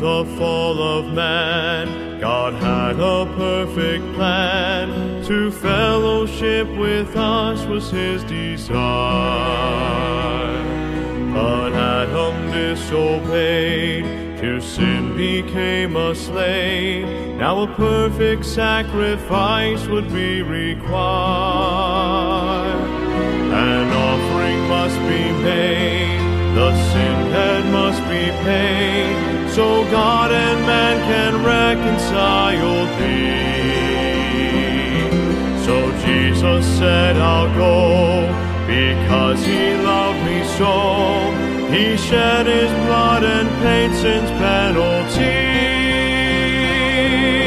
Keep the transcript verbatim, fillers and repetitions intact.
the fall of man, God had a perfect plan. To fellowship with us was his desire. But Adam disobeyed, to sin became a slave. Now a perfect sacrifice would be required. An offering must be made, the sin debt must be paid, so God and man can reconcile thee. So Jesus said, I'll go, because he loved me so. He shed his blood and paid sin's penalty.